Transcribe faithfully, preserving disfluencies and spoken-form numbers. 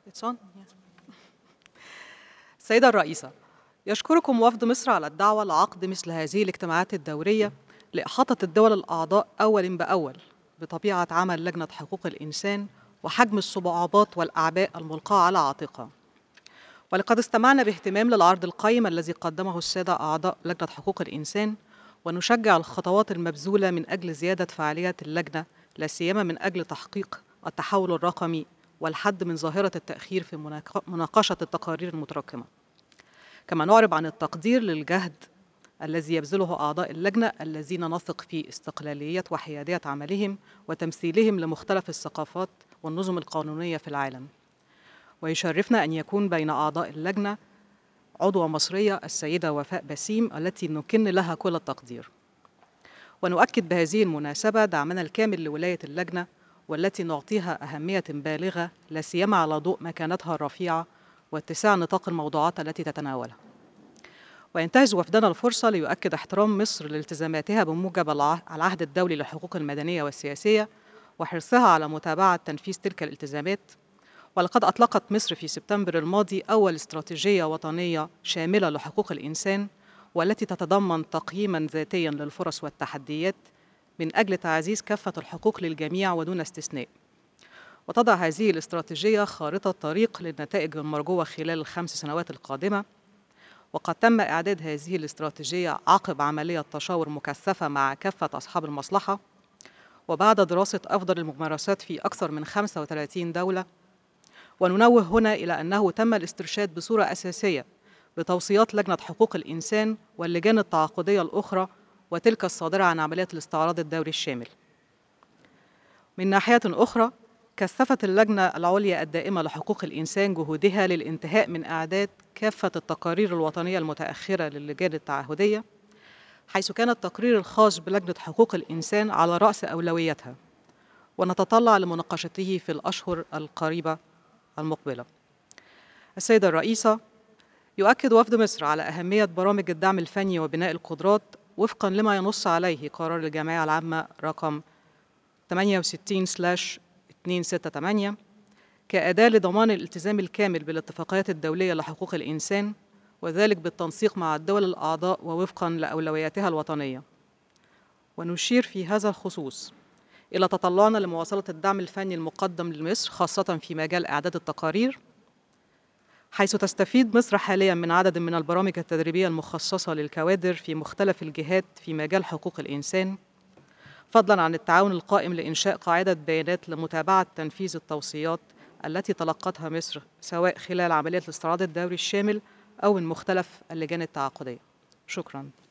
It's on. Yeah. السيدة الرئيسة، يشكركم وفد مصر على الدعوة لعقد مثل هذه الاجتماعات الدورية لإحاطة الدول الأعضاء أول بأول بطبيعة عمل لجنة حقوق الإنسان وحجم الصعوبات والأعباء الملقاة على عاتقها. ولقد استمعنا باهتمام للعرض القيم الذي قدمه السادة أعضاء لجنة حقوق الإنسان، ونشجع الخطوات المبذولة من أجل زيادة فعالية اللجنة، لا سيما من أجل تحقيق التحول الرقمي والحد من ظاهرة التأخير في مناق- مناقشة التقارير المتراكمة. كما نعرب عن التقدير للجهد الذي يبذله أعضاء اللجنة الذين نثق في استقلالية وحيادية عملهم وتمثيلهم لمختلف الثقافات والنظم القانونية في العالم. ويشرفنا أن يكون بين أعضاء اللجنة عضوة مصرية السيدة وفاء بسيم التي نكن لها كل التقدير. ونؤكد بهذه المناسبة دعمنا الكامل لولاية اللجنة، والتي نعطيها أهمية بالغة لا سيما على ضوء مكانتها الرفيعة واتساع نطاق الموضوعات التي تتناولها. وينتهز وفدنا الفرصة ليؤكد احترام مصر لالتزاماتها بموجب الع- العهد الدولي للحقوق المدنية والسياسية وحرصها على متابعة تنفيذ تلك الالتزامات. ولقد أطلقت مصر في سبتمبر الماضي أول استراتيجية وطنية شاملة لحقوق الإنسان، والتي تتضمن تقييماً ذاتياً للفرص والتحديات من أجل تعزيز كافة الحقوق للجميع ودون استثناء. وتضع هذه الاستراتيجية خارطة طريق للنتائج المرجوة خلال الخمس سنوات القادمة. وقد تم إعداد هذه الاستراتيجية عقب عملية تشاور مكثفة مع كافة أصحاب المصلحة، وبعد دراسة أفضل الممارسات في أكثر من خمسة وثلاثين دولة. وننوه هنا إلى أنه تم الاسترشاد بصورة أساسية بتوصيات لجنة حقوق الإنسان واللجان التعاقدية الأخرى وتلك الصادرة عن عملية الاستعراض الدوري الشامل. من ناحية أخرى، كثفت اللجنة العليا الدائمة لحقوق الإنسان جهودها للانتهاء من إعداد كافة التقارير الوطنية المتأخرة للجان التعهدية، حيث كان التقرير الخاص بلجنة حقوق الإنسان على رأس أولوياتها، ونتطلع لمناقشته في الأشهر القريبة المقبلة. السيدة الرئيسة، يؤكد وفد مصر على أهمية برامج الدعم الفني وبناء القدرات وفقاً لما ينص عليه قرار الجمعية العامة رقم ثمانية وستين مئتين وستة وثمانين كأداة لضمان الالتزام الكامل بالاتفاقيات الدولية لحقوق الإنسان، وذلك بالتنسيق مع الدول الأعضاء ووفقاً لأولوياتها الوطنية. ونشير في هذا الخصوص إلى تطلعنا لمواصلة الدعم الفني المقدم لمصر خاصة في مجال إعداد التقارير، حيث تستفيد مصر حالياً من عدد من البرامج التدريبية المخصصة للكوادر في مختلف الجهات في مجال حقوق الإنسان، فضلاً عن التعاون القائم لإنشاء قاعدة بيانات لمتابعة تنفيذ التوصيات التي تلقتها مصر سواء خلال عملية الاستعراض الدوري الشامل أو من مختلف اللجان التعاقدية. شكراً.